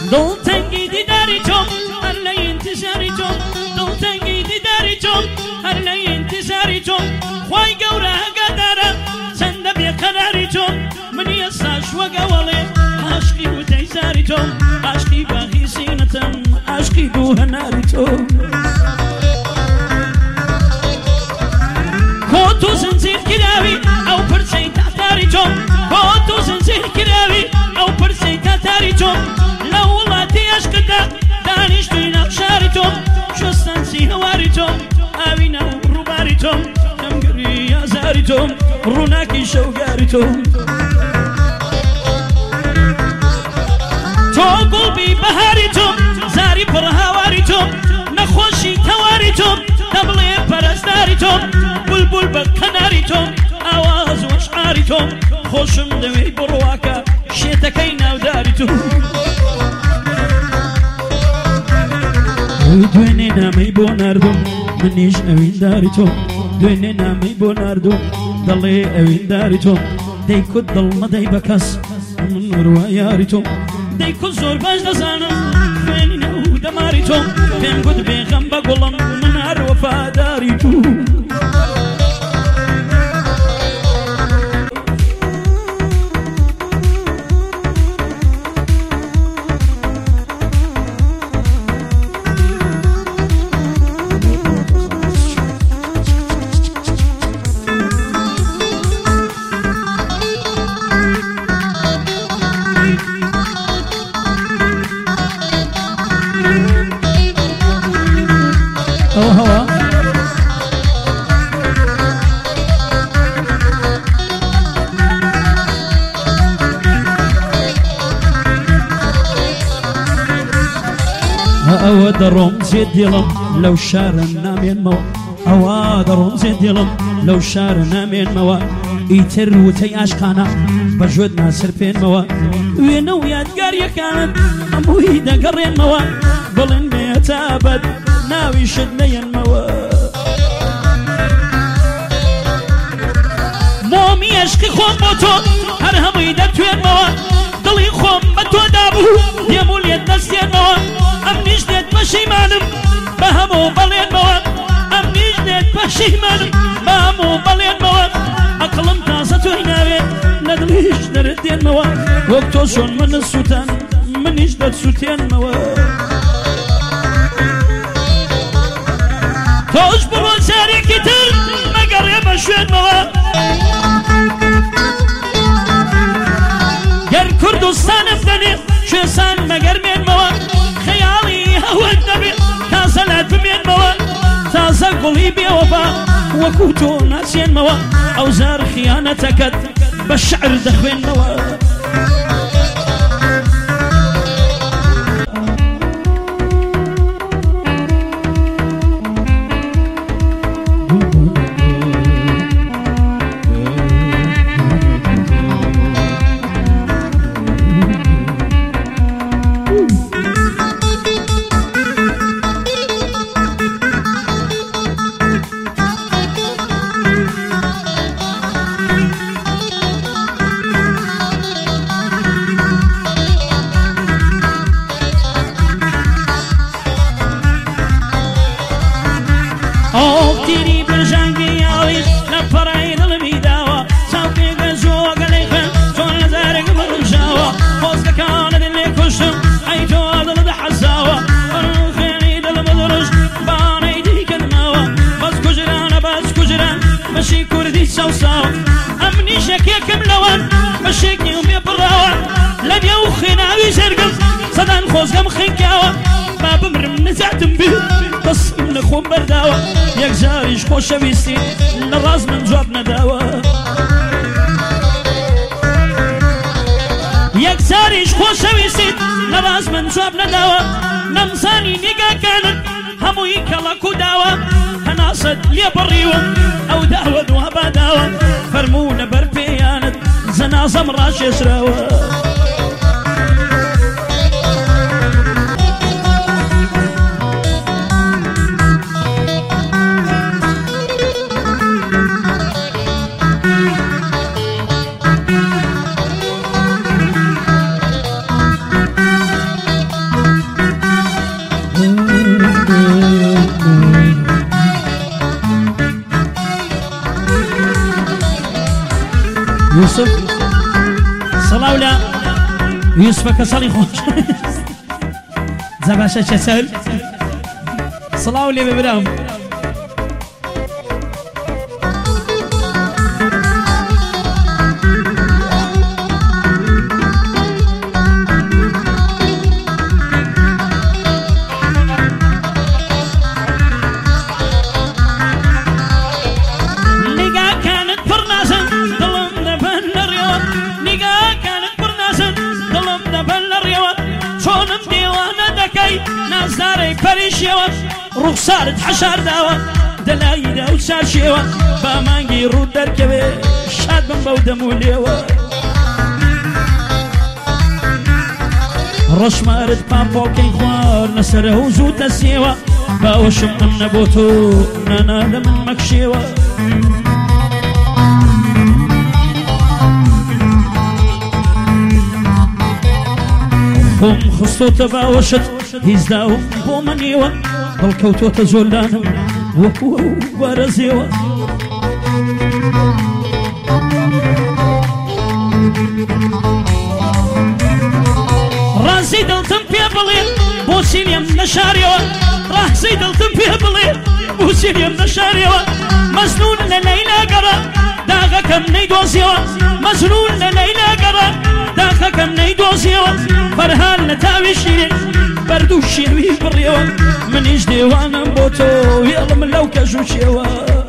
دڵ تەنگی دیداری تۆم هەر لە ئینتیزاری تۆم دڵ تەنگی دیداری تۆم هەر لە ئینتیزاری تۆم خوای گەورە ئەگادارە چەندە بێقەراری تۆم منی ئێستاش وەگەوەڵێ عاشقی وتەیزاری تۆم عاشقی باغی زینەتم عاشقی دوو هەناری تۆم کۆت و زنجیر کراوی ئەو پرسەی تاتاری تۆم کۆت و زنجیر کراوی ئەو پرسەی تاتاری تۆم لە وڵاتی عشقدا دانیشتووی ناو شاری تۆم شوستەنسی هەواری تۆم ئاوی ناو ڕووباری تۆم دەمگری ئازاری تۆم ڕووناکی شەوگاری تۆم تۆ گوڵبی بەهاری تۆم زاری پڕ هاواری تۆم نەخۆشی تەواری تۆم دەبڵێ پەرستاری تۆم بولبول بە کەناری تۆم ئاواز و شعاری تۆم خۆشم دەوێی بڕواکە شێتەکەی ناوداری تۆم دوێنێ نامەی بۆ ناردوم منیش ئەوینداری تۆم دوێنێ نامەی بۆ ناردوم دەڵێ ئەوینداری تۆم دەیکوت دڵ مەدەی بە کەس من وەروە یاری تۆم دەیکوت زۆر باش دەزانم خوێنی نەو دەماری تۆم پێم گوت بێغەم بە گوڵم من هەر وەفاداری تۆم ئەوە دەڕۆم زێ دێڵم لەو شارە نامێنمەوە ئەوە دەڕۆم زێ دێڵم لەو شارە نامێنمەوە ئیتر وتەی ئاشقانە بە ژۆت ناسەر پێنمەوە وێنە و یادگاریەکانت هەمووی دەگەڕێنمەوە بڵێن بێتابەت ناویشت نەیەنمەوە مۆمی عشقی خۆم بۆ تۆ هەر هەمووی دەتوێنمەوە دڵی خۆم بە تۆ دابوو دێم و لێت دەستێنمەوە ئەم نیش دێت پەشیمانم بە هەموو بەڵێنمەوە ئەم نیش دێت پەشیمانم بە هەموو بەڵێنمەوە ئەقڵم تازە تۆی ناوێت لە دڵیش دەرت دێنمەوە وەک تۆ چۆن منت سووتان منیش دەتسووتێنمەوە تۆش بڕۆ جارێکی تر مەگەڕێ بە شوێنمەوە گەر کوردستانم دەنێ کوێسان مەگەرمێنمەوە خەیاڵی هەوت دەبێت تازە لات بمێنمەوە تازە گوڵی بێوەبا وەکو تۆ ناچێنمەوە ئەو زار خیانەتەکەت بە شعر دەخوێنمەوە تیری برژانگی ئاویش لە پەڕای دڵمی داوە چاو پێگە زۆگەلەی خوێن چۆن هەزارێک بڕژاوە خۆزگەکانت لێ کوشتم ئەی تۆ دڵ دەحەزاوە خوێنی دڵم دڕژ بانەی دیکردمەوە بەس کوژرانە بەس کوژران بەشی کوردی چاوساوە ئەم نیشەکێکم لەوان بەشێکی ومێ بڕاوە لە بێ و خێناوی ژەرگم سەدان خۆزگەم خینکاوە با بمرم نەزاتم بێ دەستم لە خۆم بەرداوە یەک جاریش خۆشەویستی لە ڕاز من جواب نەداوە یەک جاریش خۆشەویستیت لە ڕاز من جواب نەداوە نەمزانی نیگاکانت هەمووی کەڵەک و داوە هەناسەت لێ بڕیوە ئەو داوە دوا باداوە فەرموو لەبەر پێیانت جەنازەم ڕاکێشراوە يوسف صلاة ولا يوسف كسالي خوش زباشة شسل صلاة ولا ببرام نازداري فريشيوة رخصار تحشر داوة دلايدا وسار شيوة بامانجي رود دركبي شاد من بودمو ليوة رشمارت بابوكي خوار نسره زود نسيوة باوشم من نبوتو نانا من مكشيوة هم خصو تباوشت هزداهم بومنيوة بالكوتو تزولانا وكو ورزيوة راسي دلتم بيبلي بوسيليم نشاريوة راسي دلتم بيبلي بوسيليم نشاريوة مزنون لليلة قرا داغا كم نيدوزيوة مزنون لليلة قرا داغا كم نيدوزيوة فرهان نتاوي شيرين بردو شيوي بريوة من يجدي وانا بوتو يلا من لو كجو شيوة